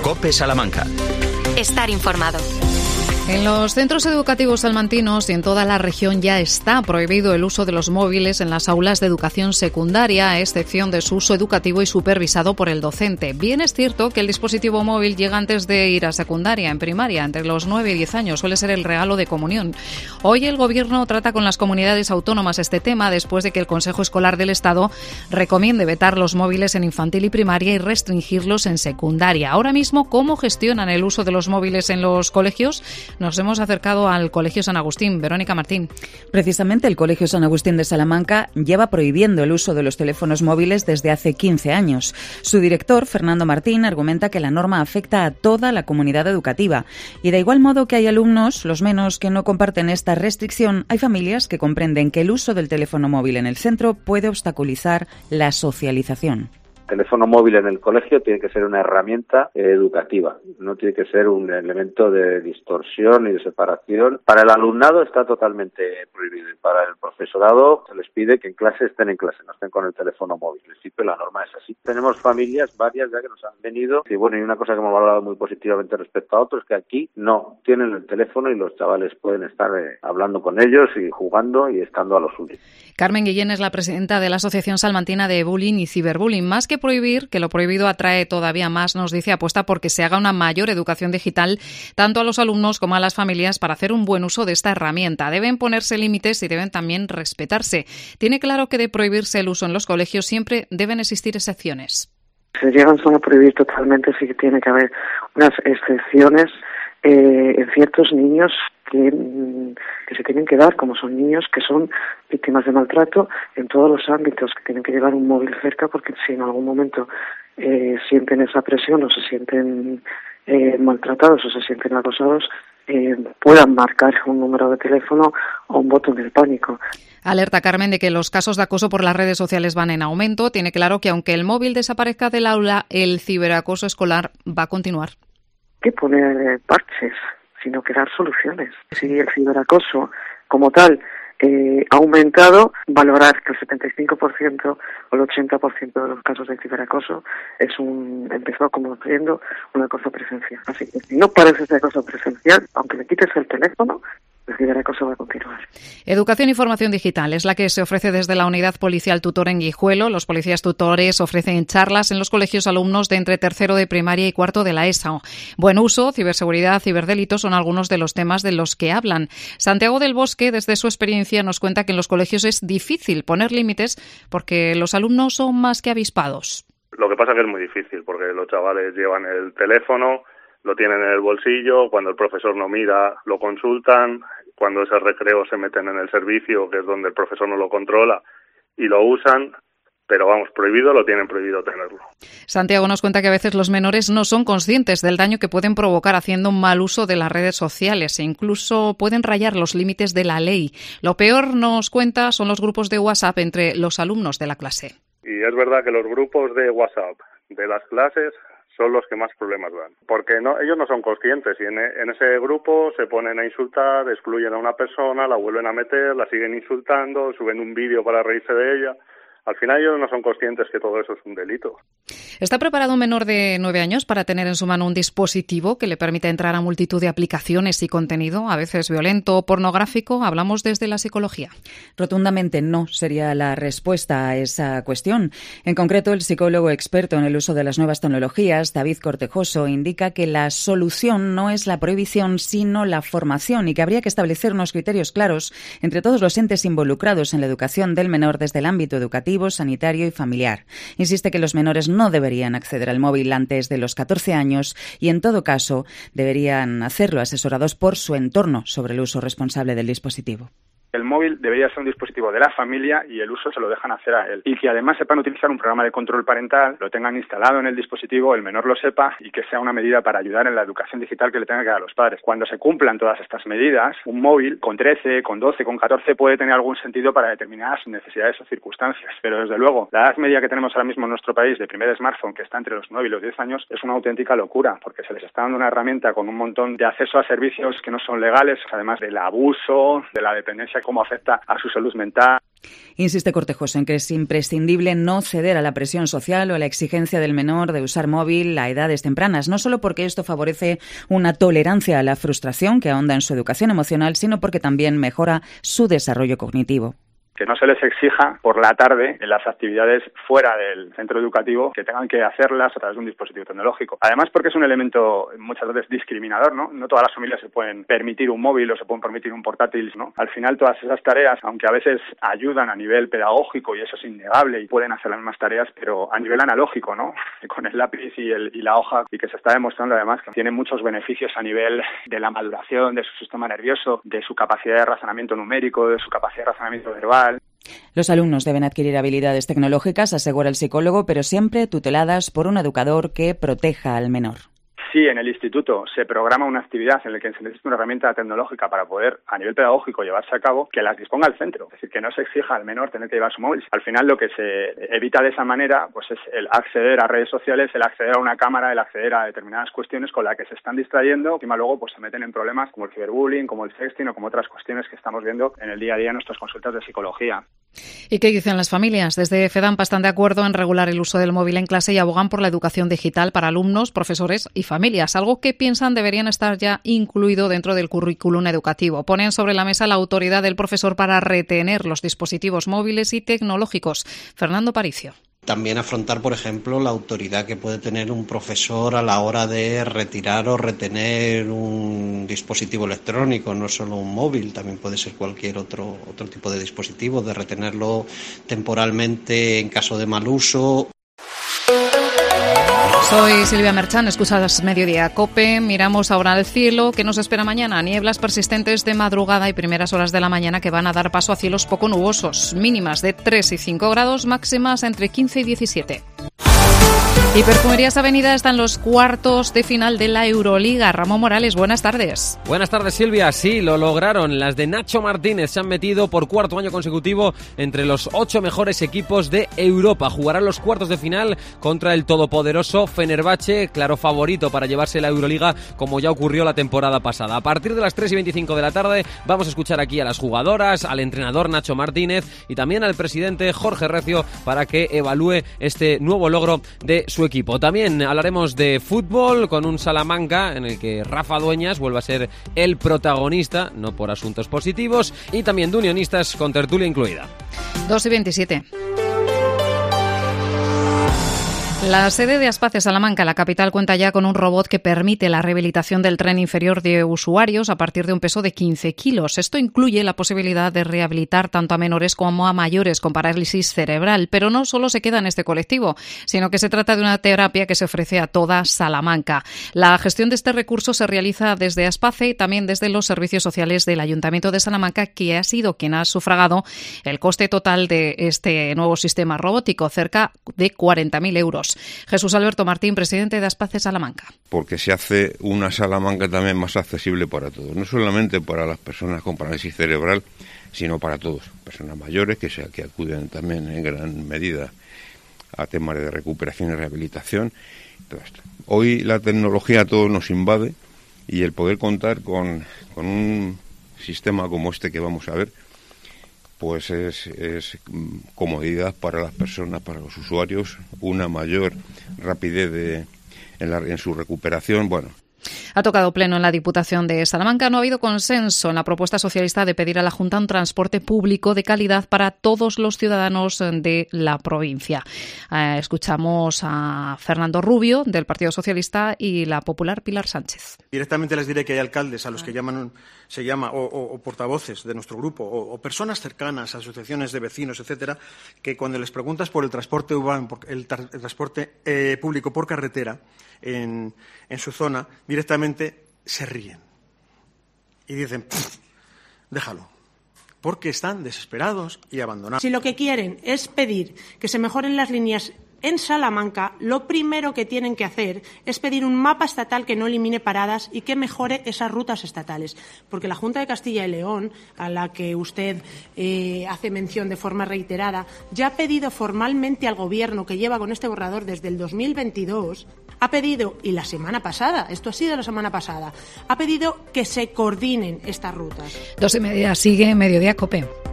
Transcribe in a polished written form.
COPE Salamanca. Estar informado. En los centros educativos salmantinos y en toda la región ya está prohibido el uso de los móviles en las aulas de educación secundaria, a excepción de su uso educativo y supervisado por el docente. Bien es cierto que el dispositivo móvil llega antes de ir a secundaria, en primaria, entre los 9 y 10 años, suele ser el regalo de comunión. Hoy el Gobierno trata con las comunidades autónomas este tema después de que el Consejo Escolar del Estado recomiende vetar los móviles en infantil y primaria y restringirlos en secundaria. Ahora mismo, ¿cómo gestionan el uso de los móviles en los colegios? Nos hemos acercado al Colegio San Agustín. Verónica Martín. Precisamente el Colegio San Agustín de Salamanca lleva prohibiendo el uso de los teléfonos móviles desde hace 15 años. Su director, Fernando Martín, argumenta que la norma afecta a toda la comunidad educativa. Y de igual modo que hay alumnos, los menos, que no comparten esta restricción, hay familias que comprenden que el uso del teléfono móvil en el centro puede obstaculizar la socialización. El teléfono móvil en el colegio tiene que ser una herramienta educativa, no tiene que ser un elemento de distorsión y de separación. Para el alumnado está totalmente prohibido y para el profesorado se les pide que en clase estén en clase, no estén con el teléfono móvil. En principio la norma es así. Tenemos familias, varias ya que nos han venido y bueno, y una cosa que hemos valorado muy positivamente respecto a otros es que aquí no tienen el teléfono y los chavales pueden estar hablando con ellos y jugando y estando a lo suyo. Carmen Guillén es la presidenta de la Asociación Salmantina de Bullying y Ciberbullying. Más que prohibir, que lo prohibido atrae todavía más, nos dice, apuesta porque se haga una mayor educación digital tanto a los alumnos como a las familias para hacer un buen uso de esta herramienta. Deben ponerse límites y deben también respetarse. Tiene claro que de prohibirse el uso en los colegios siempre deben existir excepciones. Se llegan solo a prohibir totalmente, sí que tiene que haber unas excepciones en ciertos niños que se tienen que dar, como son niños que son víctimas de maltrato en todos los ámbitos, que tienen que llevar un móvil cerca porque si en algún momento sienten esa presión o se sienten maltratados o se sienten acosados, puedan marcar un número de teléfono o un botón del pánico. Alerta Carmen de que los casos de acoso por las redes sociales van en aumento. Tiene claro que aunque el móvil desaparezca del aula, el ciberacoso escolar va a continuar. Que poner parches, sino que dar soluciones. Si el ciberacoso como tal ha aumentado, valorar que el 75% o el 80% de los casos de ciberacoso empezó como siendo un acoso presencial. Así que si no parece ese acoso presencial, aunque le quites el teléfono, el ciberacoso va a continuar. Educación y formación digital es la que se ofrece desde la Unidad Policial Tutor en Guijuelo. Los policías tutores ofrecen charlas en los colegios a alumnos de entre tercero de primaria y cuarto de la ESO. Buen uso, ciberseguridad, ciberdelitos son algunos de los temas de los que hablan. Santiago del Bosque, desde su experiencia, nos cuenta que en los colegios es difícil poner límites porque los alumnos son más que avispados. Lo que pasa es que es muy difícil porque los chavales llevan el teléfono, lo tienen en el bolsillo, cuando el profesor no mira lo consultan, cuando es el recreo se meten en el servicio, que es donde el profesor no lo controla, y lo usan, pero vamos, prohibido lo tienen, prohibido tenerlo. Santiago nos cuenta que a veces los menores no son conscientes del daño que pueden provocar haciendo un mal uso de las redes sociales e incluso pueden rayar los límites de la ley. Lo peor, nos cuenta, son los grupos de WhatsApp entre los alumnos de la clase. Y es verdad que los grupos de WhatsApp de las clases son los que más problemas dan, porque ellos no son conscientes y en ese grupo se ponen a insultar, excluyen a una persona, la vuelven a meter, la siguen insultando, suben un vídeo para reírse de ella. Al final ellos no son conscientes que todo eso es un delito. ¿Está preparado un menor de 9 años para tener en su mano un dispositivo que le permita entrar a multitud de aplicaciones y contenido, a veces violento o pornográfico? Hablamos desde la psicología. Rotundamente no sería la respuesta a esa cuestión. En concreto, el psicólogo experto en el uso de las nuevas tecnologías, David Cortejoso, indica que la solución no es la prohibición, sino la formación y que habría que establecer unos criterios claros entre todos los entes involucrados en la educación del menor desde el ámbito educativo, sanitario y familiar. Insiste que los menores no deberían acceder al móvil antes de los 14 años y, en todo caso, deberían hacerlo asesorados por su entorno sobre el uso responsable del dispositivo. El móvil debería ser un dispositivo de la familia y el uso se lo dejan hacer a él. Y que además sepan utilizar un programa de control parental, lo tengan instalado en el dispositivo, el menor lo sepa y que sea una medida para ayudar en la educación digital que le tengan que dar a los padres. Cuando se cumplan todas estas medidas, un móvil con 13, con 12, con 14 puede tener algún sentido para determinadas necesidades o circunstancias. Pero desde luego, la edad media que tenemos ahora mismo en nuestro país de primer smartphone, que está entre los 9 y los 10 años, es una auténtica locura porque se les está dando una herramienta con un montón de acceso a servicios que no son legales, además del abuso, de la dependencia cómo afecta a su salud mental. Insiste Cortejoso en que es imprescindible no ceder a la presión social o a la exigencia del menor de usar móvil a edades tempranas, no solo porque esto favorece una tolerancia a la frustración que ahonda en su educación emocional, sino porque también mejora su desarrollo cognitivo. Que no se les exija por la tarde en las actividades fuera del centro educativo que tengan que hacerlas a través de un dispositivo tecnológico. Además, porque es un elemento muchas veces discriminador, ¿no? No todas las familias se pueden permitir un móvil o se pueden permitir un portátil, ¿no? Al final, todas esas tareas, aunque a veces ayudan a nivel pedagógico y eso es innegable y pueden hacer las mismas tareas, pero a nivel analógico, ¿no? Con el lápiz y la hoja, y que se está demostrando además que tiene muchos beneficios a nivel de la maduración de su sistema nervioso, de su capacidad de razonamiento numérico, de su capacidad de razonamiento verbal. Los alumnos deben adquirir habilidades tecnológicas, asegura el psicólogo, pero siempre tuteladas por un educador que proteja al menor. Si en el instituto se programa una actividad en la que se necesita una herramienta tecnológica para poder, a nivel pedagógico, llevarse a cabo, que las disponga el centro. Es decir, que no se exija al menor tener que llevar su móvil. Al final, lo que se evita de esa manera pues es el acceder a redes sociales, el acceder a una cámara, el acceder a determinadas cuestiones con las que se están distrayendo. Encima luego pues se meten en problemas como el ciberbullying, como el sexting o como otras cuestiones que estamos viendo en el día a día en nuestras consultas de psicología. ¿Y qué dicen las familias? Desde FEDAMPA están de acuerdo en regular el uso del móvil en clase y abogan por la educación digital para alumnos, profesores y familias, algo que piensan deberían estar ya incluido dentro del currículum educativo. Ponen sobre la mesa la autoridad del profesor para retener los dispositivos móviles y tecnológicos. Fernando Paricio. También afrontar, por ejemplo, la autoridad que puede tener un profesor a la hora de retirar o retener un dispositivo electrónico, no solo un móvil, también puede ser cualquier otro tipo de dispositivo, de retenerlo temporalmente en caso de mal uso. Soy Silvia Merchán, escuchas Mediodía COPE. Miramos ahora al cielo. ¿Qué nos espera mañana? Nieblas persistentes de madrugada y primeras horas de la mañana que van a dar paso a cielos poco nubosos. Mínimas de 3 y 5 grados, máximas entre 15 y 17. Y Perfumerías Avenida están los cuartos de final de la Euroliga. Ramón Morales, buenas tardes. Buenas tardes, Silvia. Sí, lo lograron. Las de Nacho Martínez se han metido por cuarto año consecutivo entre los 8 mejores equipos de Europa. Jugarán los cuartos de final contra el todopoderoso Fenerbahce, claro favorito para llevarse la Euroliga, como ya ocurrió la temporada pasada. A partir de las 3:25 de la tarde vamos a escuchar aquí a las jugadoras, al entrenador Nacho Martínez y también al presidente Jorge Recio para que evalúe este nuevo logro de su equipo. También hablaremos de fútbol con un Salamanca en el que Rafa Dueñas vuelve a ser el protagonista, no por asuntos positivos, y también de unionistas con tertulia incluida. 2:27. La sede de Aspace Salamanca, la capital, cuenta ya con un robot que permite la rehabilitación del tren inferior de usuarios a partir de un peso de 15 kilos. Esto incluye la posibilidad de rehabilitar tanto a menores como a mayores con parálisis cerebral. Pero no solo se queda en este colectivo, sino que se trata de una terapia que se ofrece a toda Salamanca. La gestión de este recurso se realiza desde Aspace y también desde los servicios sociales del Ayuntamiento de Salamanca, que ha sido quien ha sufragado el coste total de este nuevo sistema robótico, cerca de 40.000 euros. Jesús Alberto Martín, presidente de Aspace Salamanca. Porque se hace una Salamanca también más accesible para todos, no solamente para las personas con parálisis cerebral, sino para todos, personas mayores que acuden también en gran medida a temas de recuperación y rehabilitación. Todo esto. Hoy la tecnología a todos nos invade y el poder contar con un sistema como este que vamos a ver, pues es comodidad para las personas, para los usuarios, una mayor rapidez en su recuperación. Bueno. Ha tocado pleno en la Diputación de Salamanca. No ha habido consenso en la propuesta socialista de pedir a la Junta un transporte público de calidad para todos los ciudadanos de la provincia. Escuchamos a Fernando Rubio, del Partido Socialista, y la popular Pilar Sánchez. Directamente les diré que hay alcaldes a los que se llama o portavoces de nuestro grupo o personas cercanas, asociaciones de vecinos, etcétera, que cuando les preguntas por el transporte urbano, el transporte público por carretera en su zona, directamente se ríen y dicen, déjalo, porque están desesperados y abandonados. Si lo que quieren es pedir que se mejoren las líneas En Salamanca, lo primero que tienen que hacer es pedir un mapa estatal que no elimine paradas y que mejore esas rutas estatales. Porque la Junta de Castilla y León, a la que usted hace mención de forma reiterada, ya ha pedido formalmente al Gobierno, que lleva con este borrador desde el 2022, ha pedido, y la semana pasada, esto ha sido la semana pasada, ha pedido que se coordinen estas rutas. 2:30 sigue Mediodía COPE.